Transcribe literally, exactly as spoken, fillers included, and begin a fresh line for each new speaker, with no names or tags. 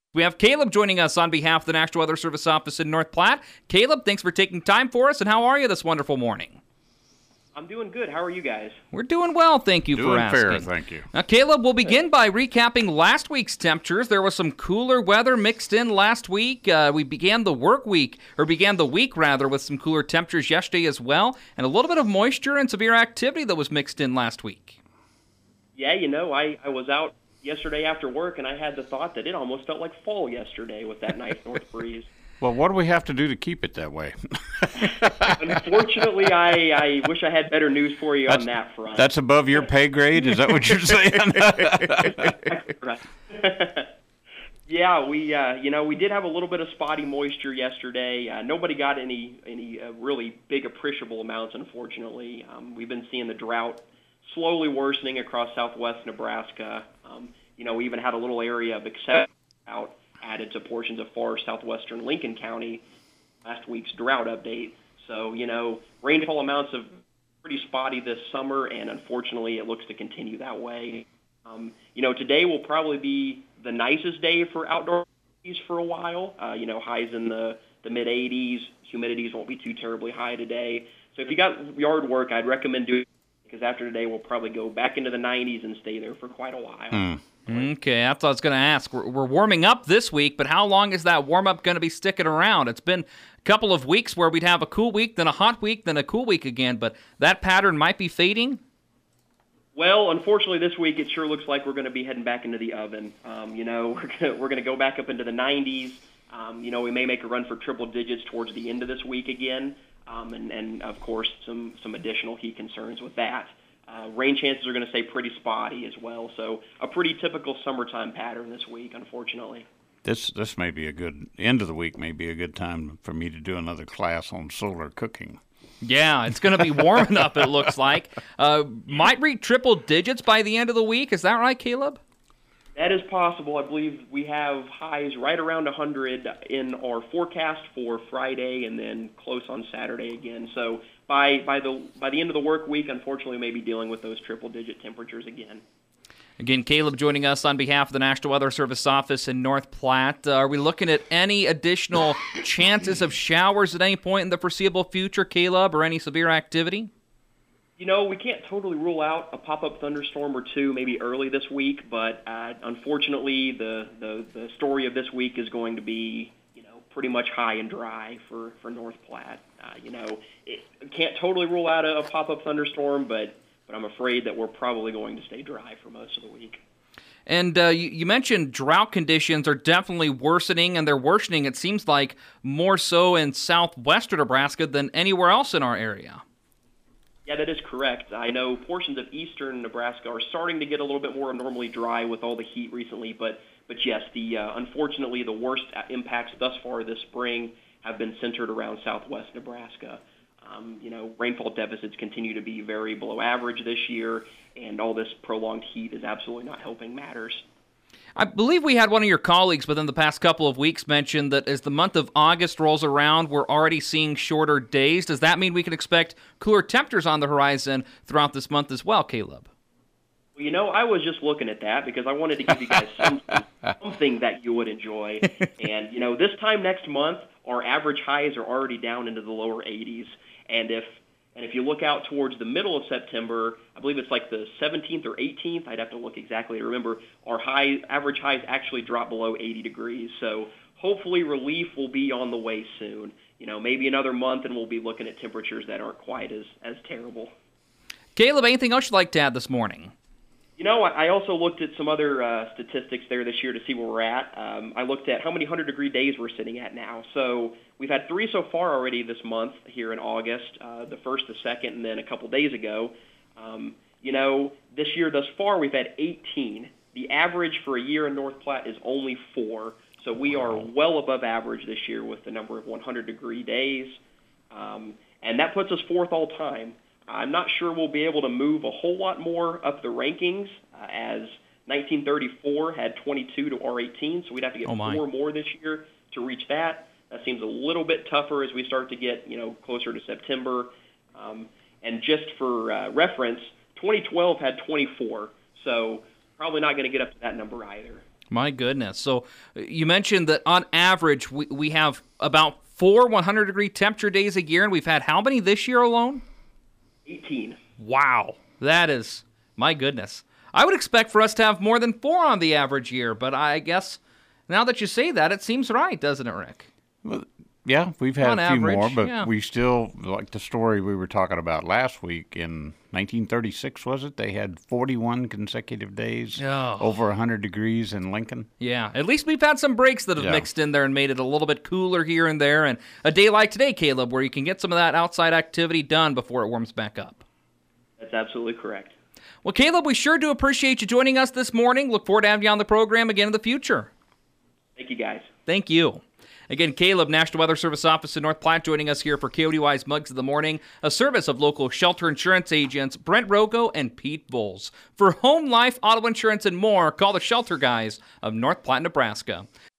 We have Caleb joining us on behalf of the National Weather Service office in North Platte. Caleb, thanks for taking time for us, and how are you this wonderful morning?
I'm doing good. How are you guys?
We're doing well, thank you
doing
for asking.
Doing fair, thank you.
Now, Caleb, we'll begin by recapping last week's temperatures. There was some cooler weather mixed in last week. Uh, we began the work week, or began the week, rather, with some cooler temperatures yesterday as well, and a little bit of moisture and severe activity that was mixed in last week.
Yeah, you know, I, I was out yesterday after work, and I had the thought that it almost felt like fall yesterday with that nice north breeze.
Well, what do we have to do to keep it that way?
Unfortunately, I, I wish I had better news for you
that's,
on that front.
That's above your pay grade? Is that what you're saying?
Yeah, we uh, you know we did have a little bit of spotty moisture yesterday. Uh, nobody got any any uh, really big appreciable amounts, unfortunately. Um, we've been seeing the drought slowly worsening across southwest Nebraska. Um, you know, we even had a little area of exception out added to portions of far southwestern Lincoln County last week's drought update. So, you know, rainfall amounts have pretty spotty this summer, and unfortunately it looks to continue that way. Um, you know, today will probably be the nicest day for outdoor activities for a while. Uh, you know, highs in the, the mid eighties. Humidities won't be too terribly high today. So if you got yard work, I'd recommend doing it, because after today we'll probably go back into the nineties and stay there for quite a while.
Hmm.
Okay, that's what I was going to ask. We're, we're warming up this week, but how long is that warm-up going to be sticking around? It's been a couple of weeks where we'd have a cool week, then a hot week, then a cool week again, but that pattern might be fading?
Well, unfortunately, this week it sure looks like we're going to be heading back into the oven. Um, you know, we're going we're going to go back up into the nineties. Um, you know, we may make a run for triple digits towards the end of this week again, um, and, and, of course, some, some additional heat concerns with that. Uh, rain chances are going to stay pretty spotty as well, so a pretty typical summertime pattern this week, unfortunately.
This this may be a good, end of the week may be a good time for me to do another class on solar cooking.
Yeah, it's going to be warming up, it looks like. Uh, might reach triple digits by the end of the week. Is that right, Caleb?
That is possible. I believe we have highs right around one hundred in our forecast for Friday, and then close on Saturday again. So by by the by the end of the work week, unfortunately, we may be dealing with those triple-digit temperatures again.
Again, Caleb joining us on behalf of the National Weather Service office in North Platte. Uh, are we looking at any additional chances of showers at any point in the foreseeable future, Caleb, or any severe activity?
You know, we can't totally rule out a pop-up thunderstorm or two maybe early this week, but uh, unfortunately the, the, the story of this week is going to be, you know, pretty much high and dry for, for North Platte. Uh, you know, it can't totally rule out a, a pop-up thunderstorm, but, but I'm afraid that we're probably going to stay dry for most of the week.
And uh, you, you mentioned drought conditions are definitely worsening, and they're worsening, it seems like, more so in southwestern Nebraska than anywhere else in our area.
Yeah, that is correct. I know portions of eastern Nebraska are starting to get a little bit more abnormally dry with all the heat recently, but but yes, the uh, unfortunately the worst impacts thus far this spring have been centered around southwest Nebraska. Um, you know, rainfall deficits continue to be very below average this year, and all this prolonged heat is absolutely not helping matters.
I believe we had one of your colleagues within the past couple of weeks mention that as the month of August rolls around, we're already seeing shorter days. Does that mean we can expect cooler temperatures on the horizon throughout this month as well, Caleb?
Well, you know, I was just looking at that because I wanted to give you guys something, something that you would enjoy. And, you know, this time next month, our average highs are already down into the lower eighties. And if And if you look out towards the middle of September, I believe it's like the seventeenth or eighteenth, I'd have to look exactly to remember, our high average highs actually drop below eighty degrees. So hopefully relief will be on the way soon. You know, maybe another month and we'll be looking at temperatures that aren't quite as, as terrible.
Caleb, anything else you'd like to add this morning?
You know, I also looked at some other uh, statistics there this year to see where we're at. Um, I looked at how many hundred-degree days we're sitting at now. So we've had three so far already this month here in August, uh, the first, the second, and then a couple days ago. Um, you know, this year thus far we've had eighteen. The average for a year in North Platte is only four. So we are well above average this year with the number of hundred-degree days. Um, and that puts us fourth all time. I'm not sure we'll be able to move a whole lot more up the rankings, uh, as nineteen thirty-four had twenty-two to R eighteen, so we'd have to get
oh
four more this year to reach that. That seems a little bit tougher as we start to get, you know, closer to September. Um, and just for uh, reference, twenty twelve had twenty-four, so probably not going to get up to that number either.
My goodness. So uh, you mentioned that on average we, we have about four one hundred degree temperature days a year, and we've had how many this year alone?
eighteen.
Wow. That is, my goodness. I would expect for us to have more than four on the average year, but I guess now that you say that, it seems right, doesn't it, Rick?
Well, yeah, we've had
On
a few
average,
more, but
yeah.
we still, like the story we were talking about last week, in nineteen thirty-six, was it? They had forty-one consecutive days
Oh.
over one hundred degrees in Lincoln.
Yeah, at least we've had some breaks that have
Yeah.
mixed in there and made it a little bit cooler here and there, and a day like today, Caleb, where you can get some of that outside activity done before it warms back up.
That's absolutely correct.
Well, Caleb, we sure do appreciate you joining us this morning. Look forward to having you on the program again in the future.
Thank you, guys.
Thank you. Again, Caleb, National Weather Service Office in North Platte, joining us here for K O D Y's Mugs of the Morning, a service of local shelter insurance agents Brent Rogo and Pete Bowles. For home, life, auto insurance, and more, call the Shelter Guys of North Platte, Nebraska.